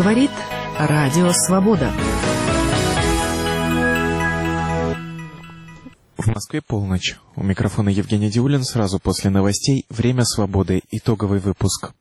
Говорит Радио Свобода. В Москве полночь. У микрофона Евгений Диулин. Сразу после новостей «Время свободы». Итоговый выпуск.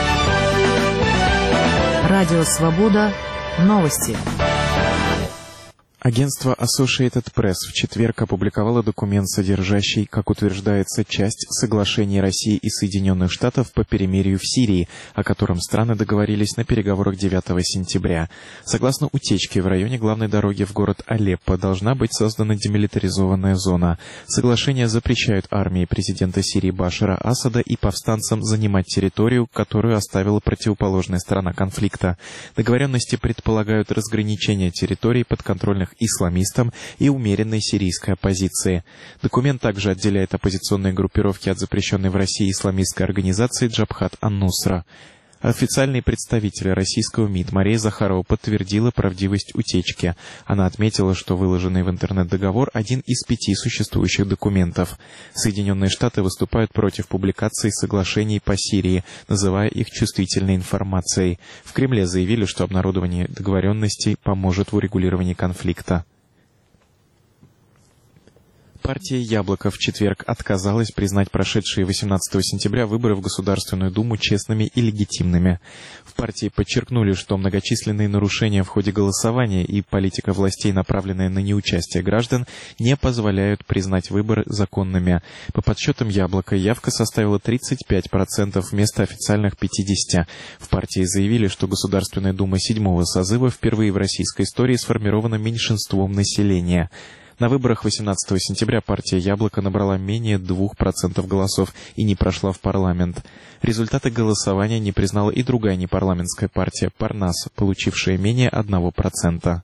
Радио Свобода. Новости. Агентство Associated Press в четверг опубликовало документ, содержащий, как утверждается, часть соглашений России и Соединенных Штатов по перемирию в Сирии, о котором страны договорились на переговорах 9 сентября. Согласно утечке, в районе главной дороги в город Алеппо должна быть создана демилитаризованная зона. Соглашения запрещают армии президента Сирии Башара Асада и повстанцам занимать территорию, которую оставила противоположная сторона конфликта. Договоренности предполагают разграничение территорий подконтрольных исламистам и умеренной сирийской оппозиции. Документ также отделяет оппозиционные группировки от запрещенной в России исламистской организации Джабхат ан-Нусра. Официальный представитель российского МИД Мария Захарова подтвердила правдивость утечки. Она отметила, что выложенный в интернет договор – один из 5 существующих документов. Соединенные Штаты выступают против публикации соглашений по Сирии, называя их чувствительной информацией. В Кремле заявили, что обнародование договоренностей поможет в урегулировании конфликта. Партия «Яблоко» в четверг отказалась признать прошедшие 18 сентября выборы в Государственную Думу честными и легитимными. В партии подчеркнули, что многочисленные нарушения в ходе голосования и политика властей, направленная на неучастие граждан, не позволяют признать выборы законными. По подсчетам «Яблоко» явка составила 35% вместо официальных 50%. В партии заявили, что Государственная Дума 7-го созыва впервые в российской истории сформирована меньшинством населения. На выборах 18 сентября партия «Яблоко» набрала менее 2% голосов и не прошла в парламент. Результаты голосования не признала и другая непарламентская партия «Парнас», получившая менее 1%.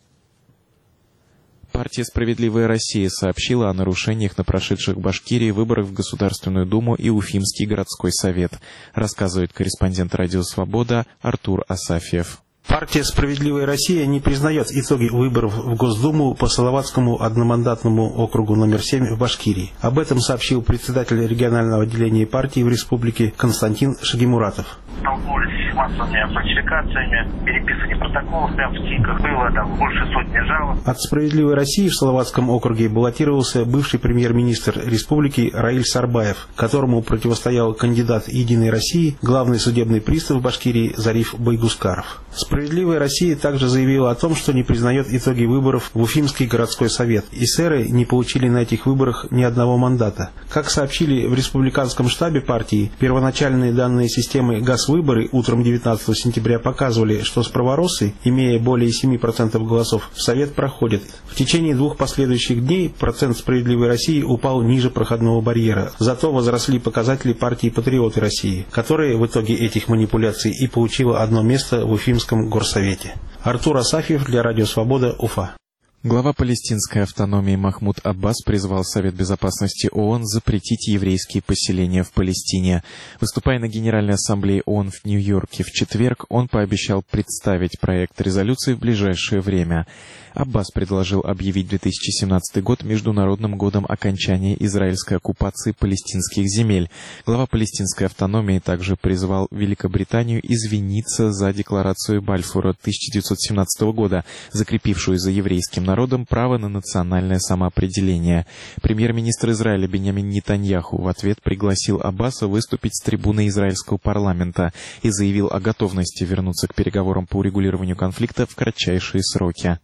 Партия «Справедливая Россия» сообщила о нарушениях на прошедших в Башкирии выборах в Государственную Думу и Уфимский городской совет, рассказывает корреспондент «Радио Свобода» Артур Асафьев. Партия «Справедливая Россия» не признает итоги выборов в Госдуму по Салаватскому одномандатному округу номер 7 в Башкирии. Об этом сообщил председатель регионального отделения партии в республике Константин Шагимуратов. Столкнулись с массовыми фальсификациями, переписывание протоколов прямо в ТИКах, было там больше сотни жалоб. От «Справедливой России» в Салаватском округе баллотировался бывший премьер-министр республики Раиль Сарбаев, которому противостоял кандидат «Единой России», главный судебный пристав Башкирии Зариф Байгускаров. «Справедливая Россия» также заявила о том, что не признает итоги выборов в Уфимский городской совет. Эсеры не получили на этих выборах ни одного мандата. Как сообщили в республиканском штабе партии, первоначальные данные системы «Газвыборы» утром 19 сентября показывали, что справороссы, имея более 7% голосов, в совет проходят. В течение 2 последующих дней процент «Справедливой России» упал ниже проходного барьера. Зато возросли показатели партии «Патриоты России», которая в итоге этих манипуляций и получила одно место в Уфимском горсовете. Артур Асафьев для Радио Свобода, Уфа. Глава палестинской автономии Махмуд Аббас призвал Совет Безопасности ООН запретить еврейские поселения в Палестине. Выступая на Генеральной Ассамблее ООН в Нью-Йорке в четверг, он пообещал представить проект резолюции в ближайшее время. Аббас предложил объявить 2017 год Международным годом окончания израильской оккупации палестинских земель. Глава палестинской автономии также призвал Великобританию извиниться за декларацию Бальфура 1917 года, закрепившую за еврейским народом право на национальное самоопределение. Премьер-министр Израиля Биньямин Нетаньяху в ответ пригласил Аббаса выступить с трибуны израильского парламента и заявил о готовности вернуться к переговорам по урегулированию конфликта в кратчайшие сроки.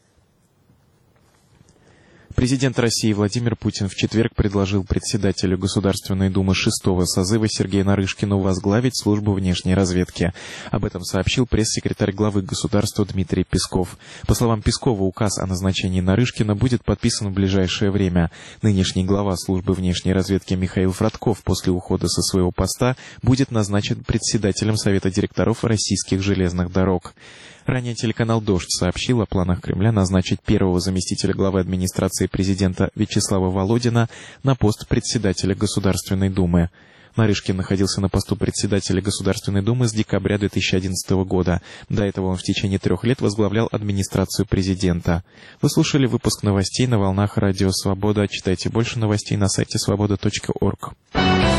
Президент России Владимир Путин в четверг предложил председателю Государственной Думы 6-го созыва Сергею Нарышкину возглавить службу внешней разведки. Об этом сообщил пресс-секретарь главы государства Дмитрий Песков. По словам Пескова, указ о назначении Нарышкина будет подписан в ближайшее время. Нынешний глава службы внешней разведки Михаил Фродков после ухода со своего поста будет назначен председателем Совета директоров российских железных дорог. Ранее телеканал «Дождь» сообщил о планах Кремля назначить первого заместителя главы администрации президента Вячеслава Володина на пост председателя Государственной Думы. Нарышкин находился на посту председателя Государственной Думы с декабря 2011 года. До этого он в течение 3 лет возглавлял администрацию президента. Вы слушали выпуск новостей на волнах Радио Свобода. Читайте больше новостей на сайте свобода.орг.